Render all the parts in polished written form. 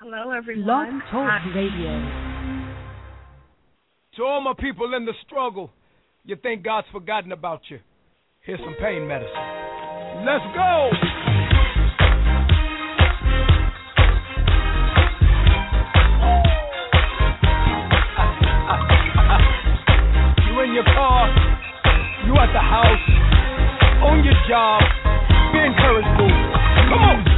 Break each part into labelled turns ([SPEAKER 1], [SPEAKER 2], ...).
[SPEAKER 1] Hello, everyone.
[SPEAKER 2] Blog Talk Radio.
[SPEAKER 3] To all my people in the struggle, you think God's forgotten about you. Here's some pain medicine. Let's go! You in your car, you at the house, on your job, be encouraged, boo. Come on!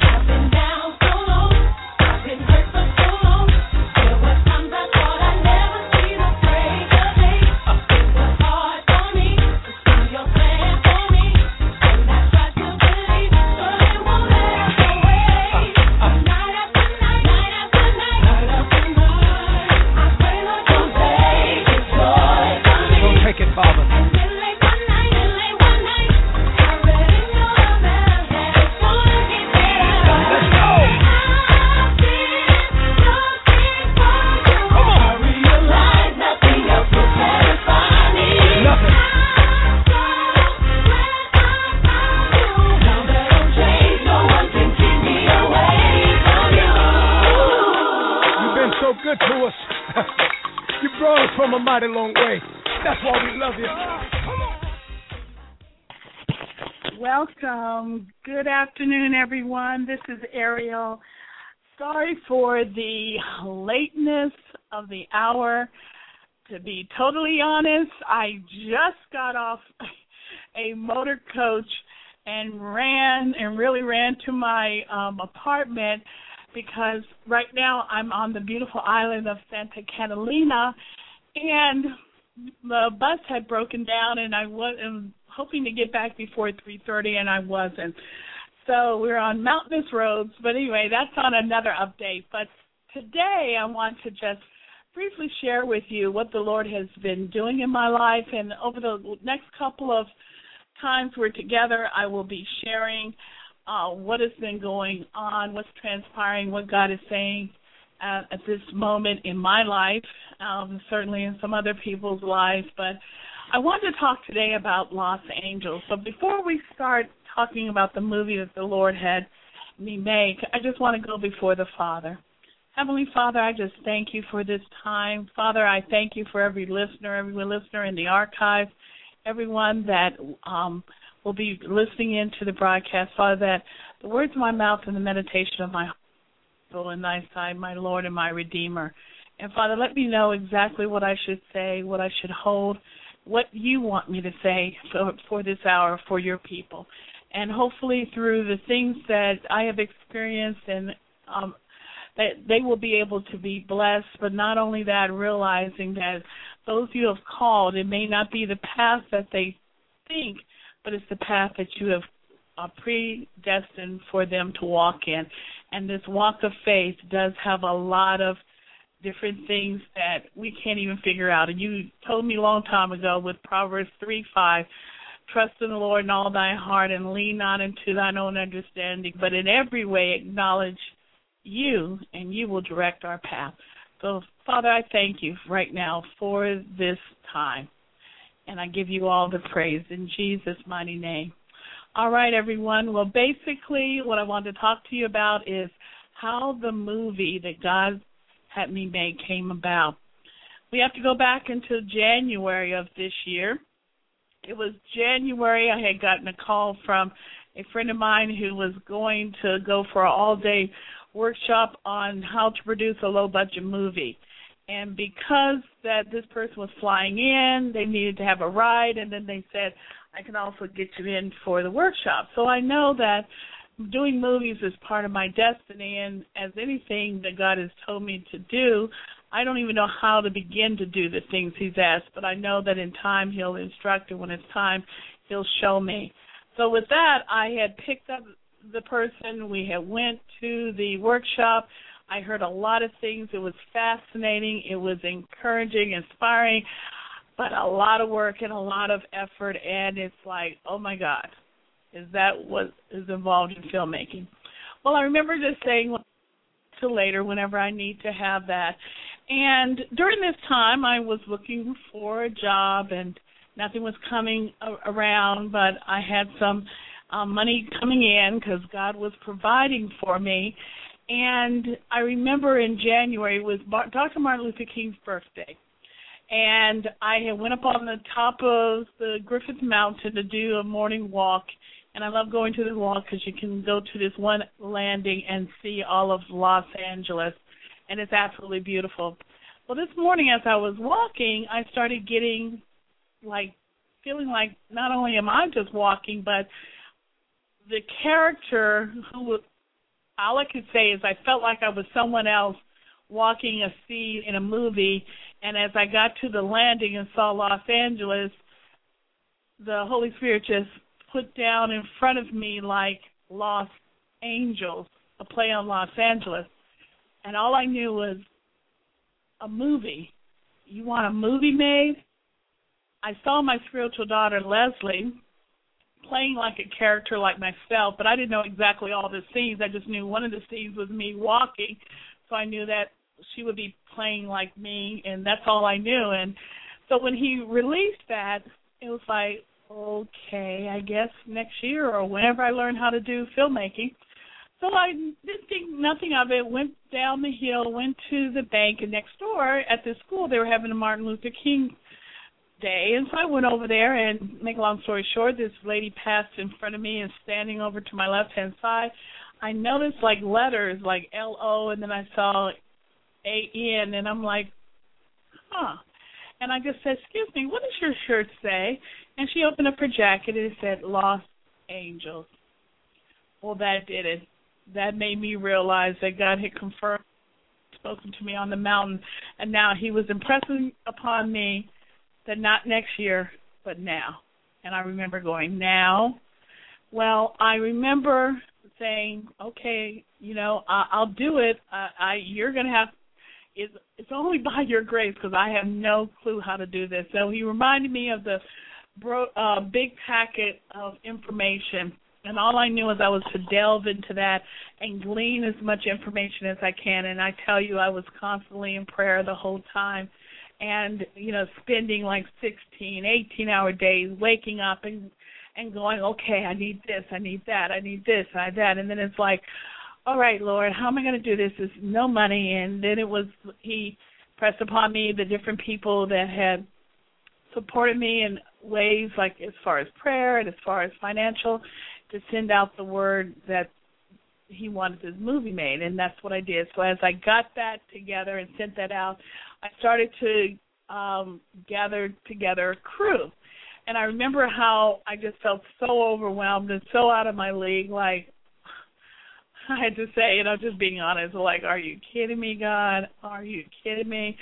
[SPEAKER 3] Mighty long way. That's why we love you.
[SPEAKER 1] Welcome. Good afternoon, everyone. This is Ariel. Sorry for the lateness of the hour. To be totally honest, I just got off a motor coach and really ran to my apartment because right now I'm on the beautiful island of Santa Catalina. And the bus had broken down, and I was hoping to get back before 3:30, and I wasn't. So we're on mountainous roads. But anyway, that's on another update. But today I want to just briefly share with you what the Lord has been doing in my life. And over the next couple of times we're together, I will be sharing what has been going on, what's transpiring, what God is saying at this moment in my life, certainly in some other people's lives. But I want to talk today about Los Angeles. So before we start talking about the movie that the Lord had me make, I just want to go before the Father. Heavenly Father, I just thank you for this time. Father, I thank you for every listener in the archive, everyone that will be listening into the broadcast. Father, that the words of my mouth and the meditation of my heart in thy sight, my Lord and my Redeemer. And Father, let me know exactly what I should say, what I should hold, what you want me to say for this hour for your people. And hopefully through the things that I have experienced, and that they will be able to be blessed, but not only that, realizing that those you have called, it may not be the path that they think, but it's the path that you have predestined for them to walk in. And this walk of faith does have a lot of different things that we can't even figure out. And you told me a long time ago with Proverbs 3:5, trust in the Lord in all thy heart and lean not into thine own understanding, but in every way acknowledge you, and you will direct our path. So, Father, I thank you right now for this time, and I give you all the praise in Jesus' mighty name. All right, everyone. Well, basically what I want to talk to you about is how the movie that God had me make came about. We have to go back into January of this year. It was January. I had gotten a call from a friend of mine who was going to go for an all-day workshop on how to produce a low-budget movie. And because that this person was flying in, they needed to have a ride, and then they said, I can also get you in for the workshop. So I know that doing movies is part of my destiny, and as anything that God has told me to do, I don't even know how to begin to do the things he's asked, but I know that in time he'll instruct, and when it's time, he'll show me. So with that, I had picked up the person. We had went to the workshop. I heard a lot of things. It was fascinating. It was encouraging, inspiring, but a lot of work and a lot of effort, and it's like, oh, my God, is that what is involved in filmmaking? Well, I remember just saying to later whenever I need to have that. And during this time, I was looking for a job, and nothing was coming around, but I had some money coming in because God was providing for me. And I remember in January it was Dr. Martin Luther King's birthday. And I had went up on the top of the Griffith Mountain to do a morning walk. And I love going to the walk because you can go to this one landing and see all of Los Angeles. And it's absolutely beautiful. Well, this morning as I was walking, I started getting, feeling like not only am I just walking, but the character all I could say is I felt like I was someone else walking a scene in a movie, and as I got to the landing and saw Los Angeles, the Holy Spirit just put down in front of me like Los Angels, a play on Los Angeles. And all I knew was a movie. You want a movie made? I saw my spiritual daughter, Leslie, playing like a character like myself, but I didn't know exactly all the scenes. I just knew one of the scenes was me walking, so I knew that she would be playing like me, and that's all I knew. And so when he released that, it was like, okay, I guess next year or whenever I learn how to do filmmaking. So I didn't think nothing of it, went down the hill, went to the bank, and next door at the school they were having a Martin Luther King Day. And so I went over there, and make a long story short, this lady passed in front of me and standing over to my left-hand side, I noticed like letters like L-O, and then I saw A-N, and I'm like, huh. And I just said, excuse me, what does your shirt say? And she opened up her jacket, and it said Los Angeles. Well, that did it. That made me realize that God had confirmed, spoken to me on the mountain, and now he was impressing upon me that not next year, but now. And I remember going, now? Well, I remember saying, okay, I'll do it. You're going to have, it's only by your grace because I have no clue how to do this. So he reminded me of the big packet of information. And all I knew was I was to delve into that and glean as much information as I can. And I tell you, I was constantly in prayer the whole time. And, spending like 16, 18-hour days, waking up and going, okay, I need this, I need that, I need this, I need that. And then it's like, all right, Lord, how am I going to do this? There's no money. And then he pressed upon me the different people that had supported me in ways like as far as prayer and as far as financial, to send out the word that he wanted this movie made, and that's what I did. So as I got that together and sent that out, I started to gather together a crew. And I remember how I just felt so overwhelmed and so out of my league, like I had to say, just being honest, like, are you kidding me, God? Are you kidding me?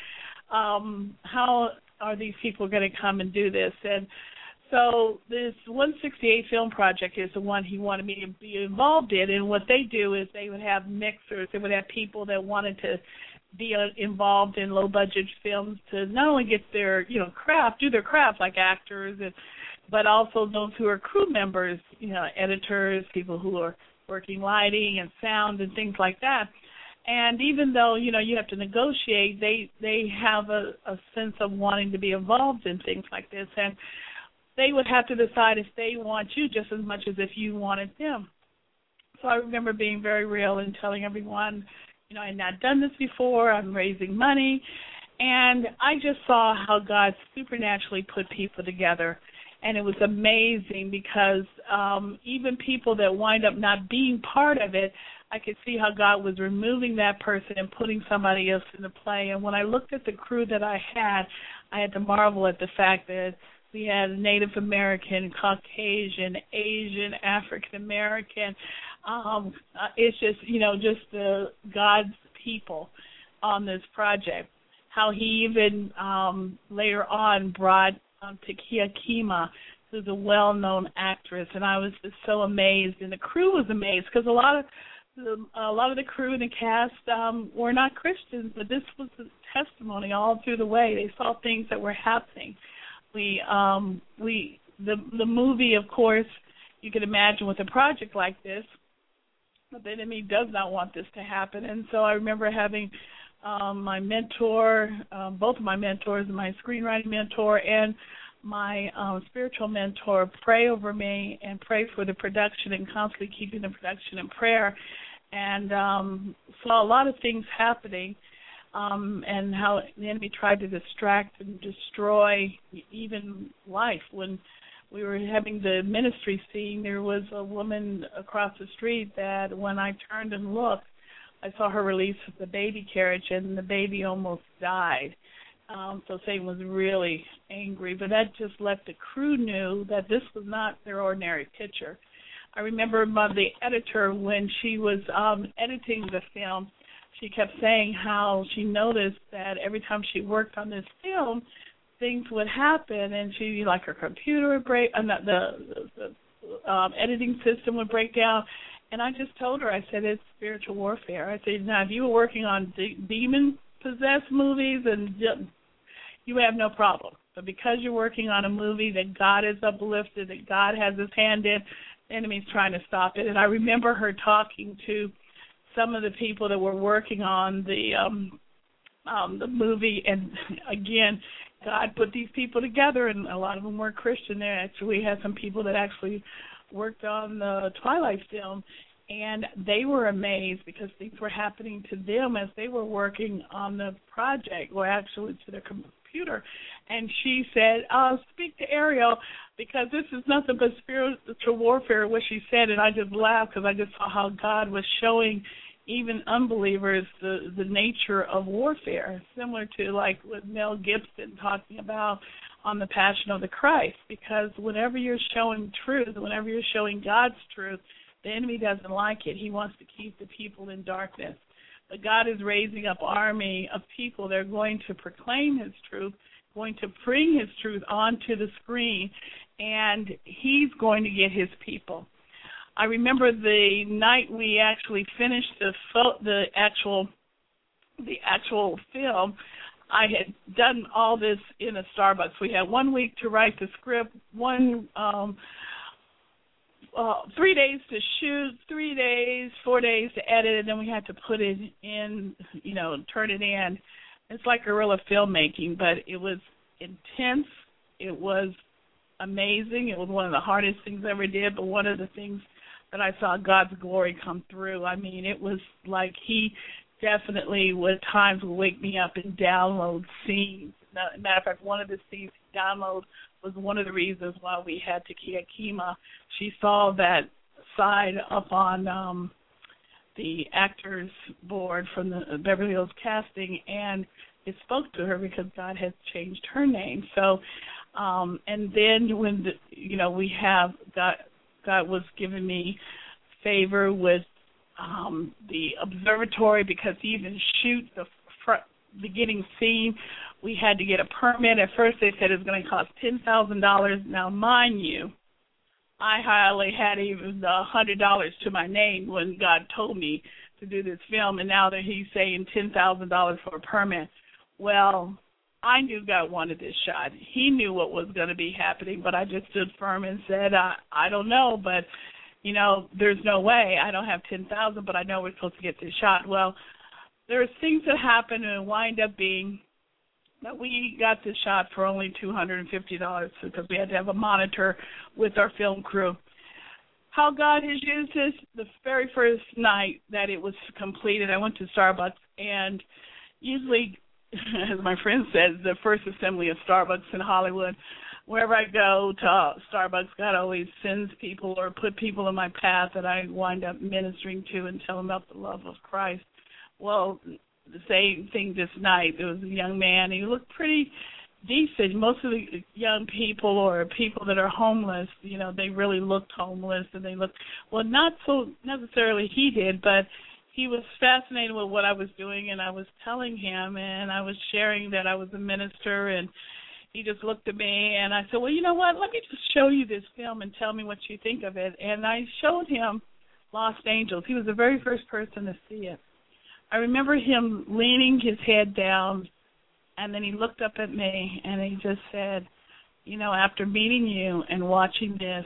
[SPEAKER 1] How are these people going to come and do this? And so this 168 film project is the one he wanted me to be involved in, and what they do is they would have mixers, they would have people that wanted to be involved in low-budget films to not only get their, do their craft like actors, but also those who are crew members, editors, people who are working lighting and sound and things like that. And even though, you have to negotiate, they have a sense of wanting to be involved in things like this. And they would have to decide if they want you just as much as if you wanted them. So I remember being very real and telling everyone, I had not done this before. I'm raising money. And I just saw how God supernaturally put people together. And it was amazing because even people that wind up not being part of it, I could see how God was removing that person and putting somebody else in the play. And when I looked at the crew that I had to marvel at the fact that we had Native American, Caucasian, Asian, African American. It's just, just the God's people on this project. How he even later on brought Takia Kima, who's a well-known actress, and I was just so amazed, and the crew was amazed because a lot of the crew and the cast were not Christians, but this was a testimony all through the way. They saw things that were happening. The movie, of course, you can imagine with a project like this, but the enemy does not want this to happen. And so I remember having my mentor, both of my mentors, my screenwriting mentor and my spiritual mentor, pray over me and pray for the production and constantly keeping the production in prayer. and saw a lot of things happening, and how the enemy tried to distract and destroy even life. When we were having the ministry scene, there was a woman across the street that when I turned and looked, I saw her release the baby carriage, and the baby almost died. So Satan was really angry, but that just let the crew knew that this was not their ordinary picture. I remember the editor, when she was editing the film, she kept saying how she noticed that every time she worked on this film, things would happen, and she, like, her computer would break, the editing system would break down. And I just told her, I said, it's spiritual warfare. I said, now, if you were working on demon-possessed movies, and you have no problem. But because you're working on a movie that God has uplifted, that God has his hand in, the enemy's trying to stop it. And I remember her talking to some of the people that were working on the movie, and again, God put these people together, and a lot of them weren't Christian. There actually had some people that actually worked on the Twilight film, and they were amazed because things were happening to them as they were working on the project, or actually to their computer. And she said, speak to Ariel, because this is nothing but spiritual warfare, what she said. And I just laughed because I just saw how God was showing even unbelievers the nature of warfare, similar to like what Mel Gibson talking about on the Passion of the Christ. Because whenever you're showing truth, whenever you're showing God's truth, the enemy doesn't like it. He wants to keep the people in darkness. But God is raising up an army of people that are going to proclaim his truth, going to bring his truth onto the screen, and he's going to get his people. I remember the night we actually finished the actual film. I had done all this in a Starbucks. We had 1 week to write the script, 3 days to shoot, 3 days, 4 days to edit, and then we had to put it in, turn it in. It's like guerrilla filmmaking, but it was intense. It was amazing. It was one of the hardest things I ever did, but one of the things that I saw God's glory come through. I mean, it was like he definitely at times would wake me up and download scenes. Matter of fact, one of the scenes he downloaded was one of the reasons why we had Takia Kima. She saw that side up on the actors board from the Beverly Hills casting, and it spoke to her because God had changed her name. So, and then when we have God was giving me favor with the observatory, because to even shoot the beginning scene, we had to get a permit. At first they said it was going to cost $10,000. Now, mind you, I hardly had even the $100 to my name when God told me to do this film, and now that he's saying $10,000 for a permit. Well, I knew God wanted this shot. He knew what was going to be happening, but I just stood firm and said, I don't know, but, there's no way. I don't have $10,000, but I know we're supposed to get this shot. Well, there's things that happen and wind up being that we got this shot for only $250 because we had to have a monitor with our film crew. How God has used this, the very first night that it was completed, I went to Starbucks, and usually, as my friend says, the first assembly of Starbucks in Hollywood, wherever I go to Starbucks, God always sends people or put people in my path that I wind up ministering to and tell them about the love of Christ. Well, the same thing this night. There was a young man. He looked pretty decent. Most of the young people or people that are homeless, they really looked homeless, and they looked, well, not so necessarily he did, but he was fascinated with what I was doing, and I was telling him, and I was sharing that I was a minister, and he just looked at me, and I said, well, you know what, let me just show you this film and tell me what you think of it. And I showed him Lost Angels. He was the very first person to see it. I remember him leaning his head down, and then he looked up at me, and he just said, after meeting you and watching this,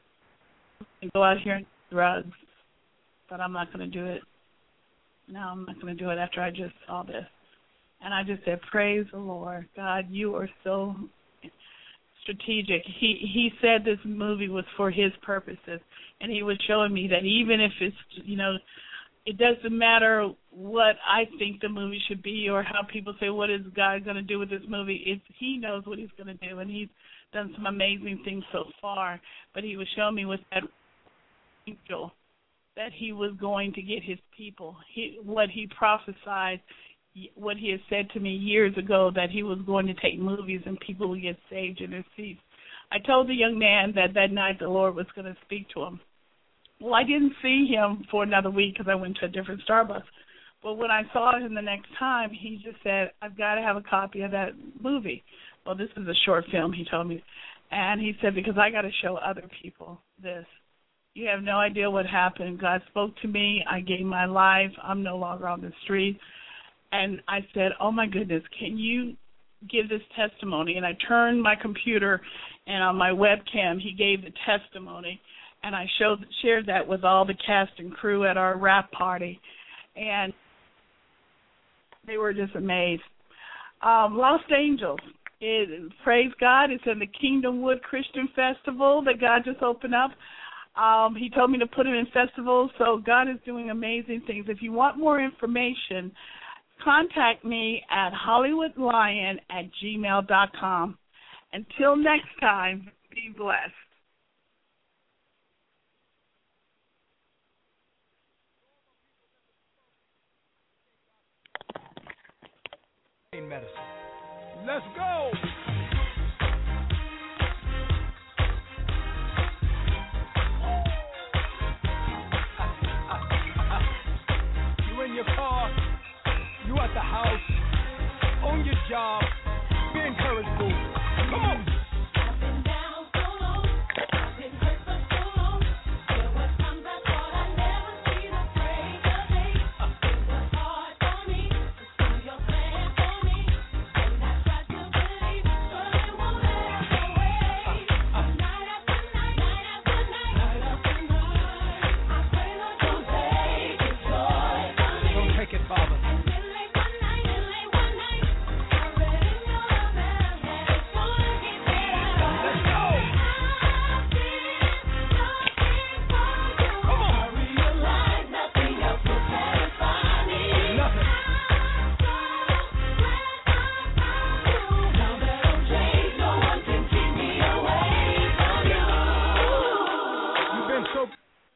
[SPEAKER 1] I go out here and do drugs, but I'm not going to do it. No, I'm not going to do it after I just saw this. And I just said, praise the Lord. God, you are so strategic. He said this movie was for his purposes, and he was showing me that even if it's, it doesn't matter what I think the movie should be or how people say, what is God going to do with this movie? He knows what he's going to do, and he's done some amazing things so far. But he was showing me with that angel that he was going to get his people. What he prophesied, what he had said to me years ago, that he was going to take movies and people would get saved in their seats. I told the young man that night the Lord was going to speak to him. Well, I didn't see him for another week because I went to a different Starbucks. But when I saw him the next time, he just said, I've got to have a copy of that movie. Well, this is a short film, he told me. And he said, because I got to show other people this. You have no idea what happened. God spoke to me. I gave my life. I'm no longer on the street. And I said, oh, my goodness, can you give this testimony? And I turned my computer, and on my webcam, he gave the testimony. And I shared that with all the cast and crew at our wrap party. And they were just amazed. Lost Angels. Praise God. It's in the Kingdom Wood Christian Festival that God just opened up. He told me to put it in festivals, so God is doing amazing things. If you want more information, contact me at hollywoodlion@gmail.com. Until next time, be blessed.
[SPEAKER 3] Medicine. Let's go. You in your car, you at the house, on your job, be encouraged, boo. Come on.